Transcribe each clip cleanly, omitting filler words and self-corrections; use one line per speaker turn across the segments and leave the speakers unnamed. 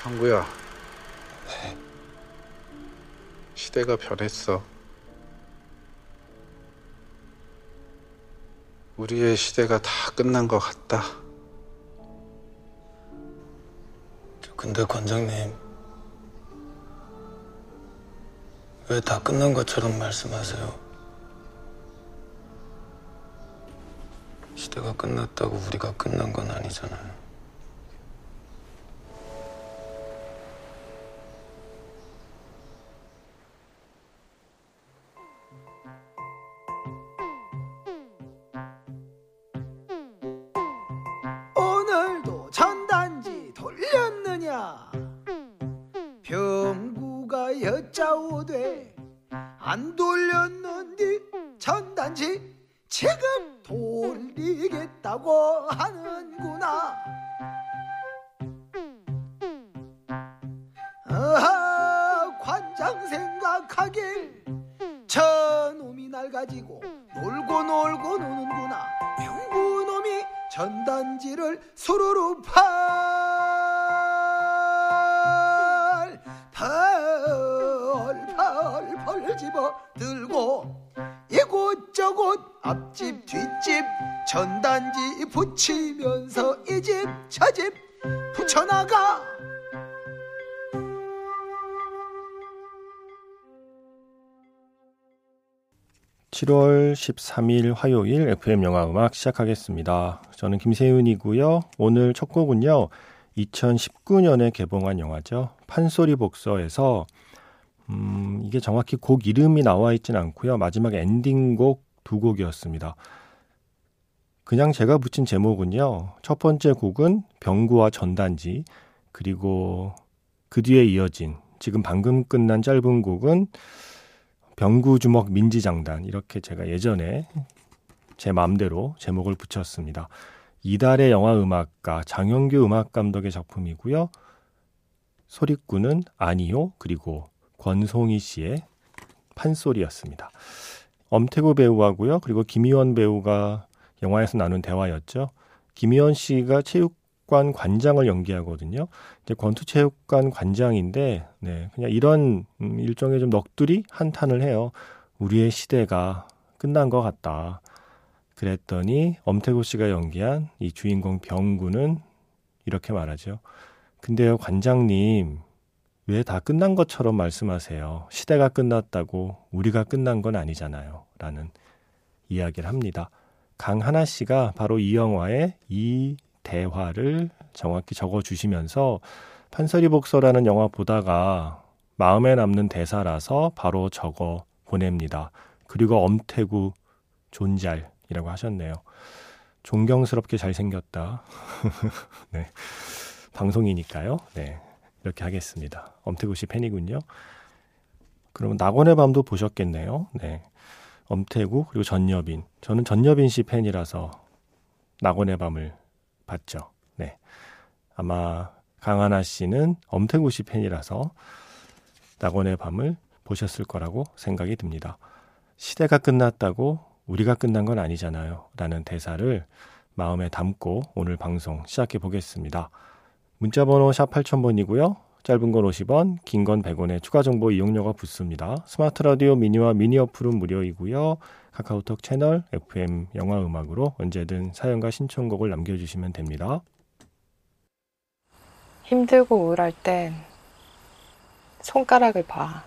형구야, 시대가 변했어. 우리의 시대가 다 끝난 것 같다.
근데 관장님, 왜 다 끝난 것처럼 말씀하세요? 시대가 끝났다고 우리가 끝난 건 아니잖아요.
오늘도 전단지 돌렸느냐? 병구가 여짜오되 안 돌렸는디 전단지 지금 돌리겠다고 하는구나. 관장 생각하길 저놈이 날 가지고 놀고 노는구나. 병구놈이 전단지를 수루루 펄 집어 들고 이곳저곳 앞집 뒷집 전단지 붙이면서 이 집 저 집 붙여나가.
(7월 13일) 화요일 FM 영화음악 시작하겠습니다. 저는 김세윤이고요. 오늘 첫 곡은요, 2019년에 개봉한 영화죠. 판소리 복서에서 이게 정확히 곡 이름이 나와 있진 않고요. 마지막 엔딩곡 두 곡이었습니다. 그냥 제가 붙인 제목은요, 첫 번째 곡은 병구와 전단지, 그리고 그 뒤에 이어진 지금 방금 끝난 짧은 곡은 병구주먹 민지장단, 이렇게 제가 예전에 제 마음대로 제목을 붙였습니다. 이달의 영화음악가 장영규 음악감독의 작품이고요. 소리꾼은 아니요, 그리고 권송희 씨의 판소리였습니다. 엄태구 배우하고요, 그리고 김희원 배우가 영화에서 나눈 대화였죠. 김희원 씨가 체육관 관장을 연기하거든요. 이제 권투체육관 관장인데, 네, 그냥 이런 일종의 좀 넋두리 한탄을 해요. 우리의 시대가 끝난 것 같다. 그랬더니 엄태구 씨가 연기한 이 주인공 병구는 이렇게 말하죠. 근데요, 관장님, 왜 다 끝난 것처럼 말씀하세요? 시대가 끝났다고 우리가 끝난 건 아니잖아요. 라는 이야기를 합니다. 강하나 씨가 바로 이 영화의 이 대화를 정확히 적어주시면서 판소리 복서라는 영화 보다가 마음에 남는 대사라서 바로 적어 보냅니다. 그리고 엄태구 존잘이라고 하셨네요. 존경스럽게 잘생겼다. 네, 방송이니까요. 네, 이렇게 하겠습니다. 엄태구 씨 팬이군요. 그러면 낙원의 밤도 보셨겠네요. 네, 엄태구 그리고 전여빈. 저는 전여빈 씨 팬이라서 낙원의 밤을 봤죠. 네, 아마 강하나 씨는 엄태구 씨 팬이라서 낙원의 밤을 보셨을 거라고 생각이 듭니다. 시대가 끝났다고 우리가 끝난 건 아니잖아요. 라는 대사를 마음에 담고 오늘 방송 시작해 보겠습니다. 문자번호 샵 8000번이고요. 짧은 건 50원, 긴 건 100원의 추가 정보 이용료가 붙습니다. 스마트 라디오 미니와 미니 어플은 무료이고요. 카카오톡 채널 FM 영화음악으로 언제든 사연과 신청곡을 남겨주시면 됩니다.
힘들고 우울할 땐 손가락을 봐.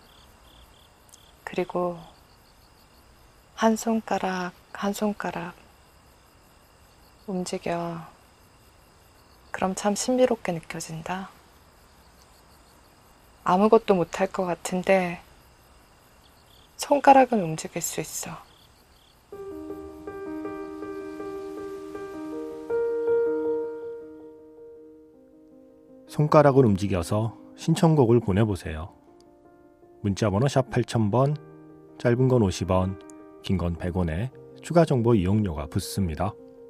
그리고 한 손가락 한 손가락 움직여. 그럼 참 신비롭게 느껴진다. 아무것도 못할 것 같은데 손가락은 움직일 수 있어.
손가락을 움직여서 신청곡을 보내보세요. 문자번호 샵 8000번, 짧은 건 50원, 긴 건 100원에 추가 정보 이용료가 붙습니다.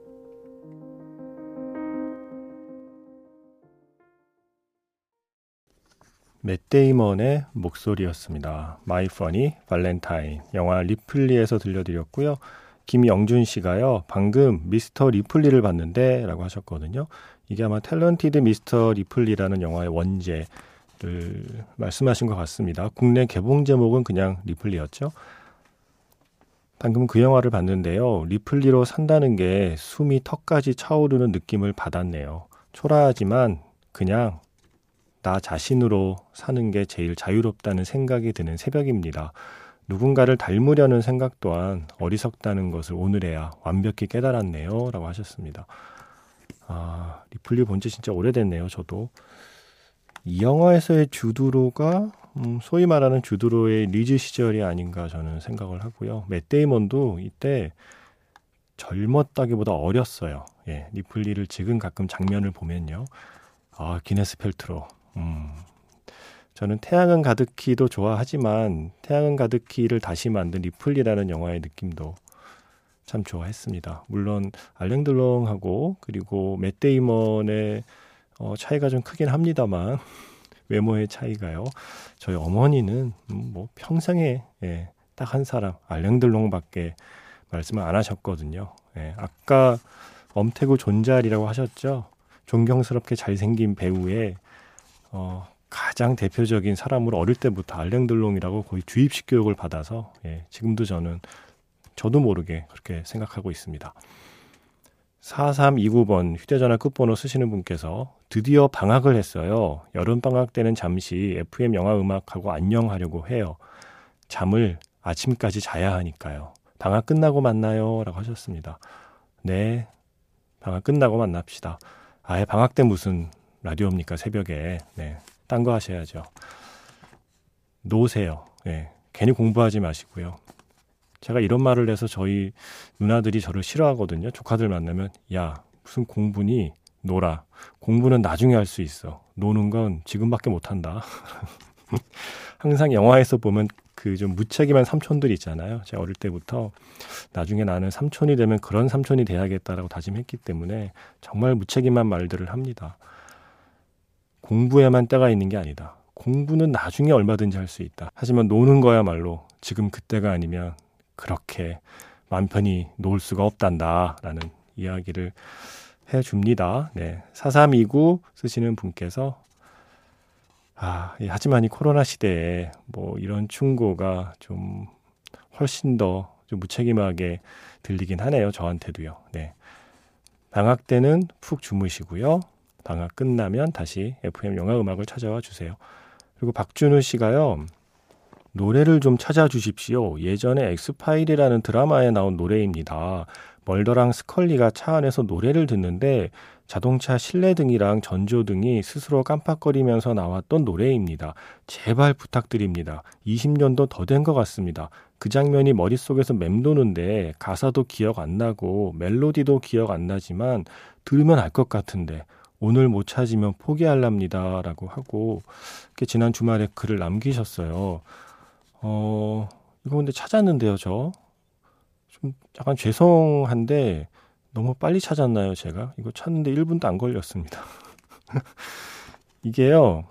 맷 데이먼의 목소리였습니다. 마이 퍼니 발렌타인, 영화 리플리에서 들려드렸고요. 김영준 씨가요, 방금 미스터 리플리를 봤는데 라고 하셨거든요. 이게 아마 탤런티드 미스터 리플리라는 영화의 원제를 말씀하신 것 같습니다. 국내 개봉 제목은 그냥 리플리였죠. 방금 그 영화를 봤는데요. 리플리로 산다는 게 숨이 턱까지 차오르는 느낌을 받았네요. 초라하지만 그냥 나 자신으로 사는 게 제일 자유롭다는 생각이 드는 새벽입니다. 누군가를 닮으려는 생각 또한 어리석다는 것을 오늘에야 완벽히 깨달았네요. 라고 하셨습니다. 리플리 본 지 진짜 오래됐네요. 저도. 이 영화에서의 주드로가 소위 말하는 주드로의 리즈 시절이 아닌가 저는 생각을 하고요. 맷 데이먼도 이때 젊었다기보다 어렸어요. 예, 리플리를 지금 가끔 장면을 보면요. 기네스 펠트로. 저는 태양은 가득히도 좋아하지만 태양은 가득히를 다시 만든 리플리라는 영화의 느낌도 참 좋아했습니다. 물론 알랭 들롱하고 그리고 맷 데이먼의 차이가 좀 크긴 합니다만 외모의 차이가요. 저희 어머니는 뭐 평생에 딱 한 사람 알랭 들롱밖에 말씀을 안 하셨거든요. 아까 엄태구 존잘이라고 하셨죠. 존경스럽게 잘생긴 배우의 가장 대표적인 사람으로 어릴 때부터 알랭 들롱이라고 거의 주입식 교육을 받아서 지금도 저도 모르게 그렇게 생각하고 있습니다. 4329번 휴대전화 끝번호 쓰시는 분께서 드디어 방학을 했어요. 여름방학 때는 잠시 FM 영화음악하고 안녕하려고 해요. 잠을 아침까지 자야 하니까요. 방학 끝나고 만나요. 라고 하셨습니다. 네, 방학 끝나고 만납시다. 아예 방학 때 무슨 라디오입니까? 새벽에. 네, 딴 거 하셔야죠. 노세요. 괜히 공부하지 마시고요. 제가 이런 말을 해서 저희 누나들이 저를 싫어하거든요. 조카들 만나면 야 무슨 공부니 놀아. 공부는 나중에 할 수 있어. 노는 건 지금밖에 못한다. 항상 영화에서 보면 그 좀 무책임한 삼촌들 있잖아요. 제가 어릴 때부터 나중에 나는 삼촌이 되면 그런 삼촌이 돼야겠다라고 다짐했기 때문에 정말 무책임한 말들을 합니다. 공부에만 때가 있는 게 아니다. 공부는 나중에 얼마든지 할 수 있다. 하지만 노는 거야말로 지금 그때가 아니면 그렇게 맘 편히 놓을 수가 없단다 라는 이야기를 해줍니다. 4329 쓰시는 분께서 하지만 이 코로나 시대에 뭐 이런 충고가 좀 훨씬 더 좀 무책임하게 들리긴 하네요. 저한테도요. 방학 때는 푹 주무시고요. 방학 끝나면 다시 FM 영화음악을 찾아와 주세요. 그리고 박준우 씨가요. 노래를 좀 찾아주십시오. 예전에 엑스파일이라는 드라마에 나온 노래입니다. 멀더랑 스컬리가 차 안에서 노래를 듣는데 자동차 실내등이랑 전조등이 스스로 깜빡거리면서 나왔던 노래입니다. 제발 부탁드립니다. 20년도 더 된 것 같습니다. 그 장면이 머릿속에서 맴도는데 가사도 기억 안 나고 멜로디도 기억 안 나지만 들으면 알 것 같은데 오늘 못 찾으면 포기할랍니다. 라고 하고 지난 주말에 글을 남기셨어요. 이거 근데 찾았는데요, 좀 약간 죄송한데 너무 빨리 찾았나요, 제가? 이거 찾는데 1분도 안 걸렸습니다. 이게요,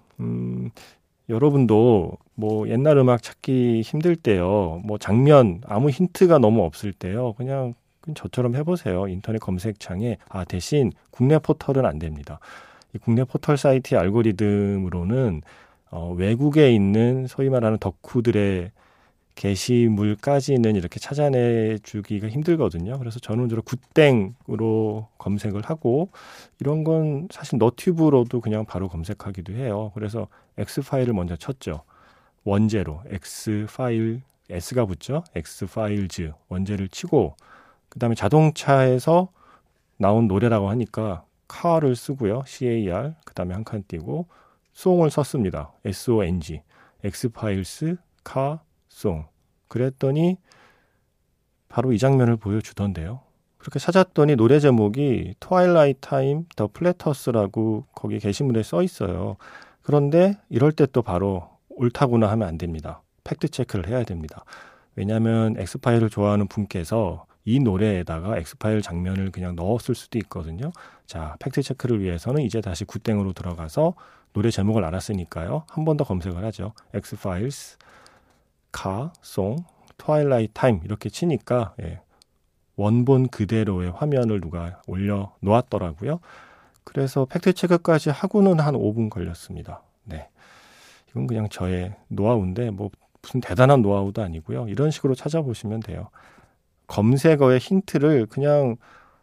여러분도 뭐 옛날 음악 찾기 힘들 때요, 뭐 장면, 아무 힌트가 너무 없을 때요, 그냥 저처럼 해보세요. 인터넷 검색창에. 대신 국내 포털은 안 됩니다. 이 국내 포털 사이트의 알고리즘으로는 외국에 있는 소위 말하는 덕후들의 게시물까지는 이렇게 찾아내주기가 힘들거든요. 그래서 저는 주로 굿땡으로 검색을 하고 이런 건 사실 너튜브로도 그냥 바로 검색하기도 해요. 그래서 X파일을 먼저 쳤죠. 원제로 X파일, S가 붙죠. X파일즈 원제를 치고 그 다음에 자동차에서 나온 노래라고 하니까 car를 쓰고요. CAR 그 다음에 한 칸 띄고 송을 썼습니다. SONG X파일스 car 송. 그랬더니 바로 이 장면을 보여주던데요. 그렇게 찾았더니 노래 제목이 Twilight Time The Platters라고 거기 게시물에 써 있어요. 그런데 이럴 때 또 바로 옳다구나 하면 안 됩니다. 팩트 체크를 해야 됩니다. 왜냐하면 엑스파일을 좋아하는 분께서 이 노래에다가 엑스파일 장면을 그냥 넣었을 수도 있거든요. 자, 팩트 체크를 위해서는 이제 다시 굿땡으로 들어가서 노래 제목을 알았으니까요. 한 번 더 검색을 하죠. Xfiles 카, 송, 트와일라이트 타임 이렇게 치니까 원본 그대로의 화면을 누가 올려 놓았더라고요. 그래서 팩트체크까지 하고는 한 5분 걸렸습니다. 네. 이건 그냥 저의 노하우인데 뭐 무슨 대단한 노하우도 아니고요. 이런 식으로 찾아보시면 돼요. 검색어의 힌트를 그냥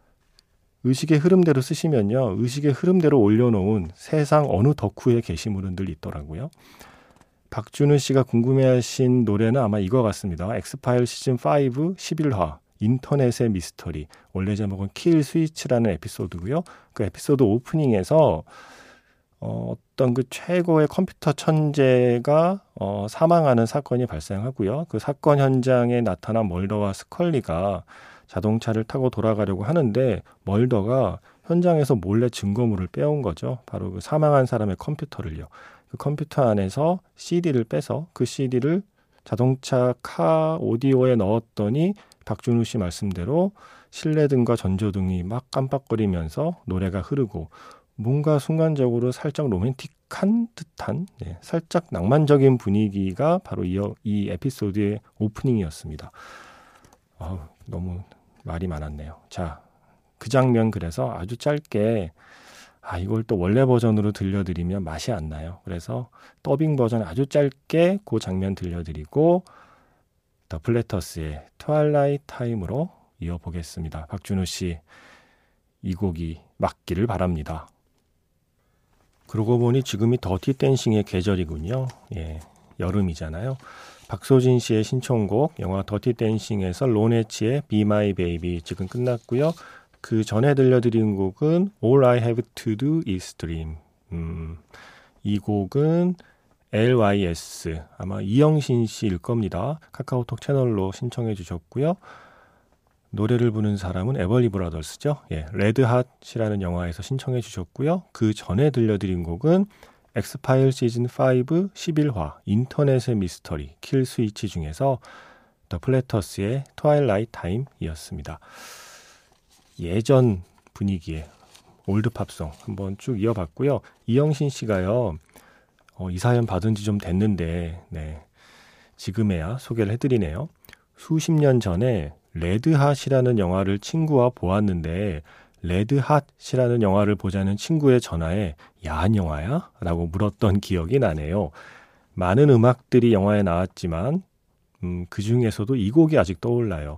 의식의 흐름대로 쓰시면요. 의식의 흐름대로 올려놓은 세상 어느 덕후의 게시물은 늘 있더라고요. 박준우 씨가 궁금해하신 노래는 아마 이거 같습니다. 엑스파일 시즌 5 11화 인터넷의 미스터리. 원래 제목은 킬 스위치라는 에피소드고요. 그 에피소드 오프닝에서 어떤 그 최고의 컴퓨터 천재가 사망하는 사건이 발생하고요. 그 사건 현장에 나타난 멀더와 스컬리가 자동차를 타고 돌아가려고 하는데 멀더가 현장에서 몰래 증거물을 빼온 거죠. 바로 그 사망한 사람의 컴퓨터를요. 그 컴퓨터 안에서 CD를 빼서 그 CD를 자동차 카 오디오에 넣었더니 박준우 씨 말씀대로 실내등과 전조등이 막 깜빡거리면서 노래가 흐르고 뭔가 순간적으로 살짝 로맨틱한 듯한 살짝 낭만적인 분위기가 바로 이 에피소드의 오프닝이었습니다. 너무 말이 많았네요. 자, 그 장면 그래서 아주 짧게 이걸 또 원래 버전으로 들려드리면 맛이 안 나요. 그래서 더빙 버전 아주 짧게 그 장면 들려드리고 더 플래터스의 트와일라이트 타임으로 이어보겠습니다. 박준우 씨, 이 곡이 맞기를 바랍니다. 그러고 보니 지금이 더티 댄싱의 계절이군요. 예, 여름이잖아요. 박소진 씨의 신청곡 영화 더티 댄싱에서 로네치의 Be My Baby 지금 끝났고요. 그 전에 들려드린 곡은 All I Have To Do Is Dream. 이 곡은 LYS 아마 이영신 씨일 겁니다. 카카오톡 채널로 신청해 주셨고요. 노래를 부르는 사람은 에벌리 브라더스죠. 예, 레드핫이라는 영화에서 신청해 주셨고요. 그 전에 들려드린 곡은 엑스파일 시즌 5 11화 인터넷의 미스터리 킬 스위치 중에서 더 플래터스의 트와일라이트 타임이었습니다. 예전 분위기의 올드 팝송 한번 쭉 이어봤고요. 이영신 씨가요. 이 사연 받은 지 좀 됐는데 지금에야 소개를 해드리네요. 수십 년 전에 레드핫이라는 영화를 친구와 보았는데 레드핫이라는 영화를 보자는 친구의 전화에 야한 영화야? 라고 물었던 기억이 나네요. 많은 음악들이 영화에 나왔지만 그 중에서도 이 곡이 아직 떠올라요.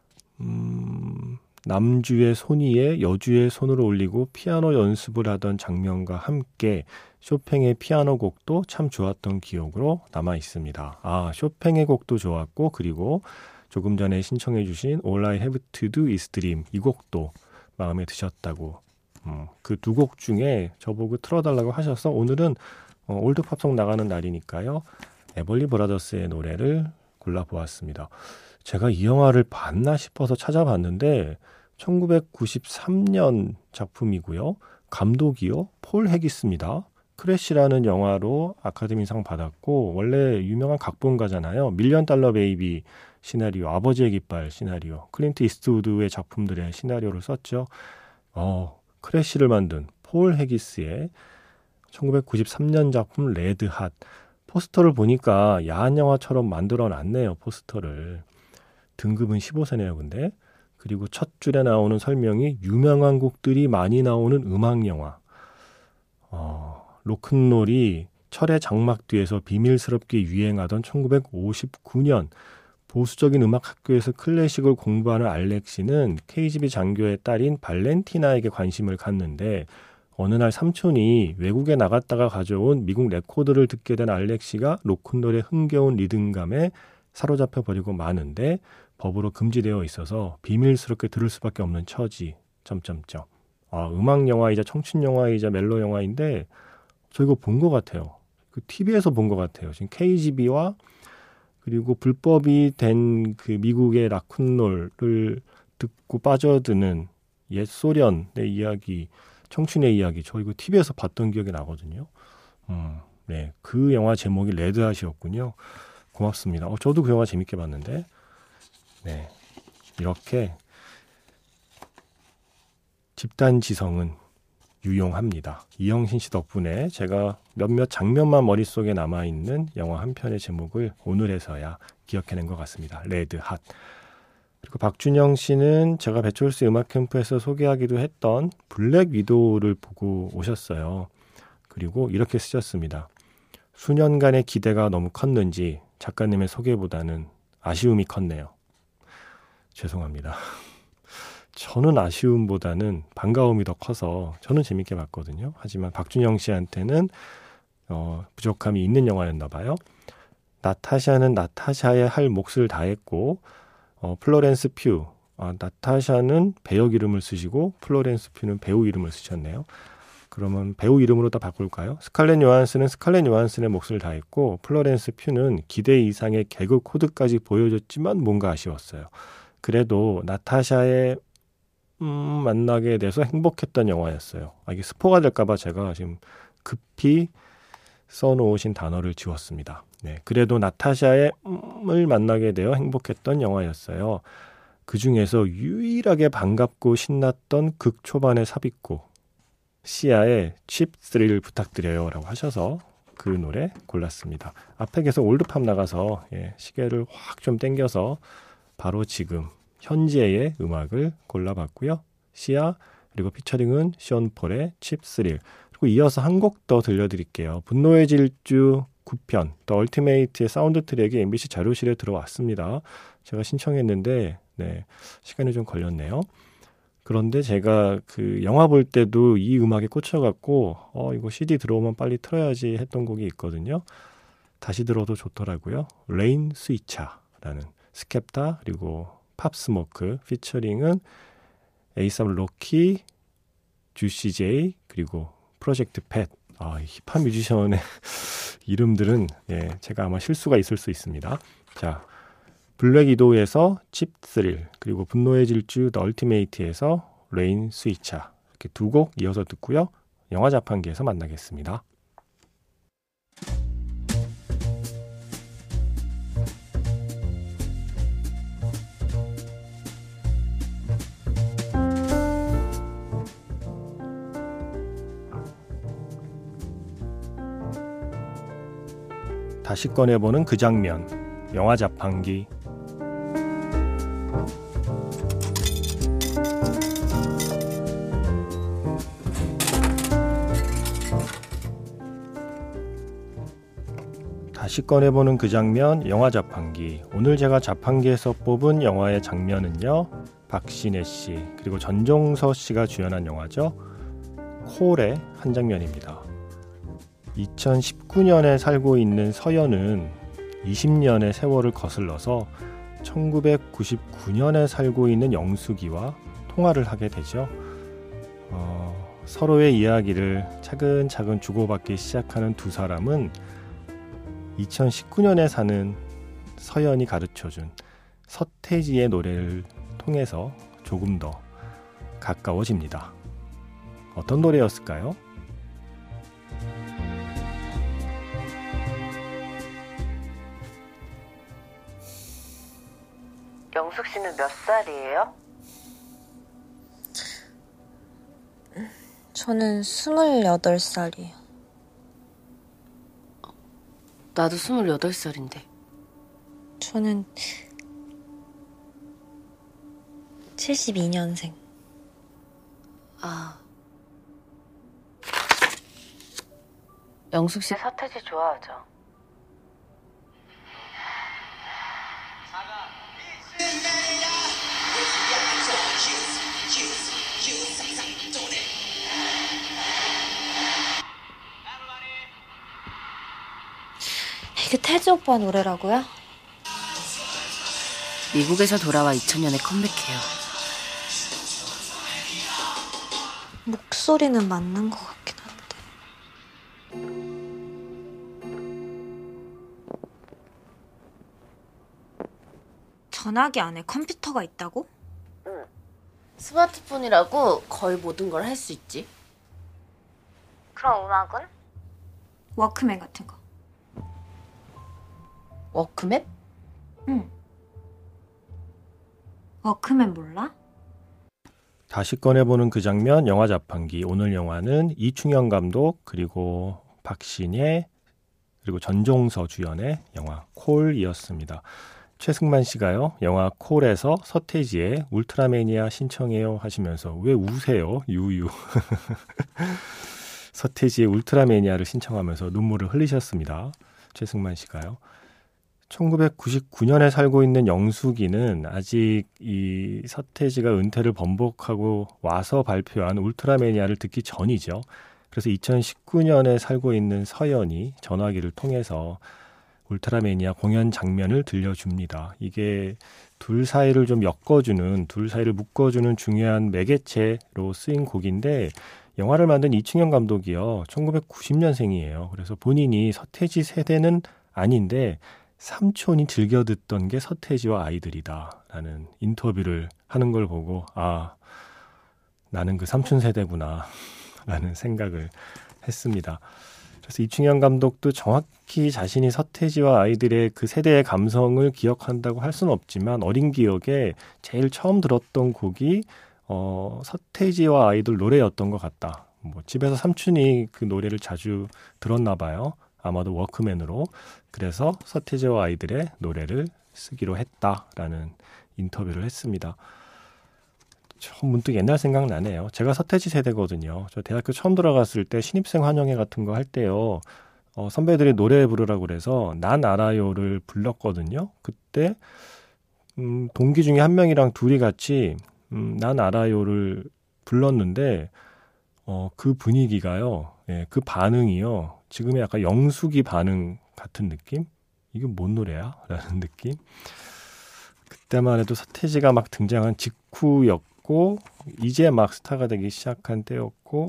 남주의 손 위에 여주의 손을 올리고 피아노 연습을 하던 장면과 함께 쇼팽의 피아노 곡도 참 좋았던 기억으로 남아 있습니다. 쇼팽의 곡도 좋았고 그리고 조금 전에 신청해 주신 All I Have To Do Is Dream 이 곡도 마음에 드셨다고 그 두 곡 중에 저보고 틀어달라고 하셔서 오늘은 올드 팝송 나가는 날이니까요. 에벌리 브라더스의 노래를 골라보았습니다. 제가 이 영화를 봤나 싶어서 찾아봤는데 1993년 작품이고요. 감독이요. 폴 해기스입니다. 크래시라는 영화로 아카데미상 받았고 원래 유명한 각본가잖아요. 밀리언 달러 베이비 시나리오, 아버지의 깃발 시나리오, 클린트 이스트우드의 작품들의 시나리오를 썼죠. 크래시를 만든 폴 해기스의 1993년 작품 레드핫. 포스터를 보니까 야한 영화처럼 만들어놨네요. 포스터를. 등급은 15세네요. 근데. 그리고 첫 줄에 나오는 설명이 유명한 곡들이 많이 나오는 음악영화. 로큰롤이 철의 장막 뒤에서 비밀스럽게 유행하던 1959년 보수적인 음악 학교에서 클래식을 공부하는 알렉시는 KGB 장교의 딸인 발렌티나에게 관심을 갖는데 어느 날 삼촌이 외국에 나갔다가 가져온 미국 레코드를 듣게 된 알렉시가 로큰롤의 흥겨운 리듬감에 사로잡혀 버리고 마는데 법으로 금지되어 있어서 비밀스럽게 들을 수밖에 없는 처지. 음악 영화이자 청춘 영화이자 멜로 영화인데 저 이거 본 것 같아요. 그 TV에서 본 것 같아요. 지금 KGB와 그리고 불법이 된 그 미국의 락큰롤을 듣고 빠져드는 옛 소련의 이야기, 청춘의 이야기. 저 이거 TV에서 봤던 기억이 나거든요. 그 영화 제목이 레드핫이었군요. 고맙습니다. 저도 그 영화 재밌게 봤는데. 이렇게 집단지성은 유용합니다. 이영신 씨 덕분에 제가 몇몇 장면만 머릿속에 남아있는 영화 한 편의 제목을 오늘에서야 기억해낸 것 같습니다. 레드핫. 그리고 박준영 씨는 제가 배철수 음악 캠프에서 소개하기도 했던 블랙 위도우를 보고 오셨어요. 그리고 이렇게 쓰셨습니다. 수년간의 기대가 너무 컸는지 작가님의 소개보다는 아쉬움이 컸네요. 죄송합니다. 저는 아쉬움보다는 반가움이 더 커서 저는 재밌게 봤거든요. 하지만 박준영 씨한테는 부족함이 있는 영화였나 봐요. 나타샤는 나타샤의 할 몫을 다했고 플로렌스 퓨, 나타샤는 배역 이름을 쓰시고 플로렌스 퓨는 배우 이름을 쓰셨네요. 그러면 배우 이름으로 다 바꿀까요? 스칼렛 요한슨은 스칼렛 요한슨의 몫을 다했고 플로렌스 퓨는 기대 이상의 개그 코드까지 보여줬지만 뭔가 아쉬웠어요. 그래도 나타샤의 만나게 돼서 행복했던 영화였어요. 이게 스포가 될까봐 제가 지금 급히 써놓으신 단어를 지웠습니다. 네, 그래도 나타샤의 을 만나게 되어 행복했던 영화였어요. 그 중에서 유일하게 반갑고 신났던 극 초반의 삽입곡 시아의 칩 스릴 부탁드려요 라고 하셔서 그 노래 골랐습니다. 앞에 계속 올드팝 나가서 시계를 확 좀 당겨서 바로 지금 현재의 음악을 골라봤고요. 시아 그리고 피처링은 시온 폴의 칩 스릴, 그리고 이어서 한 곡 더 들려드릴게요. 분노의 질주 9편 더 얼티메이트의 사운드 트랙이 MBC 자료실에 들어왔습니다. 제가 신청했는데 시간이 좀 걸렸네요. 그런데 제가 그 영화 볼 때도 이 음악에 꽂혀갖고 이거 CD 들어오면 빨리 틀어야지 했던 곡이 있거든요. 다시 들어도 좋더라고요. 레인 스위차라는 스캡타 그리고 팝스모크 피처링은 에이삽 로키, 주시 제이 그리고 프로젝트 팻. 힙합 뮤지션의 이름들은 제가 아마 실수가 있을 수 있습니다. 자, 블랙 위도우에서 칩 스릴, 그리고 분노의 질주 더 얼티메이트에서 레인 스위차, 이렇게 두 곡 이어서 듣고요. 영화 자판기에서 만나겠습니다. 다시 꺼내보는 그 장면, 영화 자판기. 다시 꺼내보는 그 장면, 영화 자판기. 오늘 제가 자판기에서 뽑은 영화의 장면은요, 박신혜 씨 그리고 전종서 씨가 주연한 영화죠. 콜의 한 장면입니다. 2019년에 살고 있는 서연은 20년의 세월을 거슬러서 1999년에 살고 있는 영숙이와 통화를 하게 되죠. 서로의 이야기를 차근차근 주고받기 시작하는 두 사람은 2019년에 사는 서연이 가르쳐준 서태지의 노래를 통해서 조금 더 가까워집니다. 어떤 노래였을까요?
영숙 씨는 몇 살이에요?
저는 28살이에요.
나도 28살인데.
저는 72년생.
영숙 씨 서태지 좋아하죠?
이게 태지 오빠 노래라고요?
미국에서 돌아와 2000년에 컴백해요.
목소리는 맞는 것 같긴 한데. 전화기 안에 컴퓨터가 있다고?
응. 스마트폰이라고 거의 모든 걸 할 수 있지.
그럼 음악은? 워크맨 같은 거.
워크맨?
응. 워크맨 몰라?
다시 꺼내보는 그 장면, 영화 자판기. 오늘 영화는 이충현 감독 그리고 박신혜 그리고 전종서 주연의 영화 콜이었습니다. 최승만 씨가요. 영화 콜에서 서태지의 울트라매니아 신청해요 하시면서 왜 우세요? 유유. 서태지의 울트라매니아를 신청하면서 눈물을 흘리셨습니다. 최승만 씨가요. 1999년에 살고 있는 영숙이는 아직 이 서태지가 은퇴를 번복하고 와서 발표한 울트라매니아를 듣기 전이죠. 그래서 2019년에 살고 있는 서연이 전화기를 통해서 울트라매니아 공연 장면을 들려줍니다. 이게 둘 사이를 좀 엮어주는, 둘 사이를 묶어주는 중요한 매개체로 쓰인 곡인데 영화를 만든 이충현 감독이요. 1990년생이에요. 그래서 본인이 서태지 세대는 아닌데 삼촌이 즐겨 듣던 게 서태지와 아이들이다 라는 인터뷰를 하는 걸 보고 아, 나는 그 삼촌 세대구나 라는 생각을 했습니다. 그래서 이충현 감독도 정확히 자신이 서태지와 아이들의 그 세대의 감성을 기억한다고 할 수는 없지만 어린 기억에 제일 처음 들었던 곡이 서태지와 아이들 노래였던 것 같다. 뭐 집에서 삼촌이 그 노래를 자주 들었나 봐요. 아마도 워크맨으로. 그래서 서태지와 아이들의 노래를 쓰기로 했다라는 인터뷰를 했습니다. 문득 옛날 생각나네요. 제가 서태지 세대거든요. 저 대학교 처음 들어갔을 때 신입생 환영회 같은 거 할 때요. 선배들이 노래 부르라고 그래서 난 알아요를 불렀거든요. 그때 동기 중에 한 명이랑 둘이 같이 난 알아요를 불렀는데 그 분위기가요. 예, 그 반응이요. 지금의 약간 영숙이 반응 같은 느낌? 이게 뭔 노래야? 라는 느낌? 그때만 해도 서태지가 막 등장한 직후였고 이제 막 스타가 되기 시작한 때였고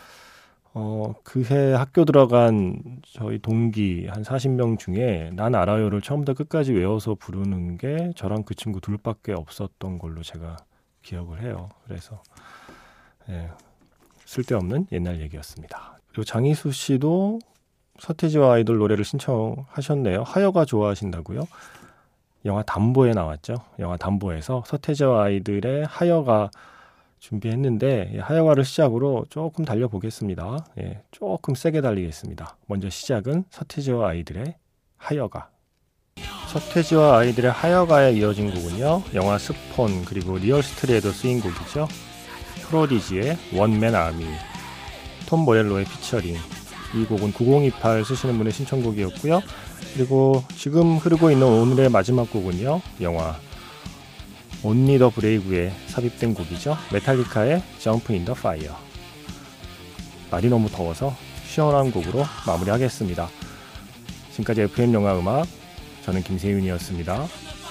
그해 학교 들어간 저희 동기 한 40명 중에 난 알아요를 처음부터 끝까지 외워서 부르는 게 저랑 그 친구 둘밖에 없었던 걸로 제가 기억을 해요. 그래서 예, 쓸데없는 옛날 얘기였습니다. 그리고 장희수 씨도 서태지와 아이돌 노래를 신청하셨네요. 하여가 좋아하신다고요? 영화 담보에 나왔죠. 영화 담보에서 서태지와 아이들의 하여가 준비했는데 하여가를 시작으로 조금 달려보겠습니다. 예, 조금 세게 달리겠습니다. 먼저 시작은 서태지와 아이들의 하여가. 서태지와 아이들의 하여가에 이어진 곡은요. 영화 스폰 그리고 리얼스트리에도 쓰인 곡이죠. 프로디지의 원맨 아미, 톰 모렐로의 피처링. 이 곡은 9028 쓰시는 분의 신청곡이었고요. 그리고 지금 흐르고 있는 오늘의 마지막 곡은요. 영화 온리 더 브레이브에 삽입된 곡이죠. 메탈리카의 Jump in the Fire. 날이 너무 더워서 시원한 곡으로 마무리하겠습니다. 지금까지 FM 영화 음악 저는 김세윤이었습니다.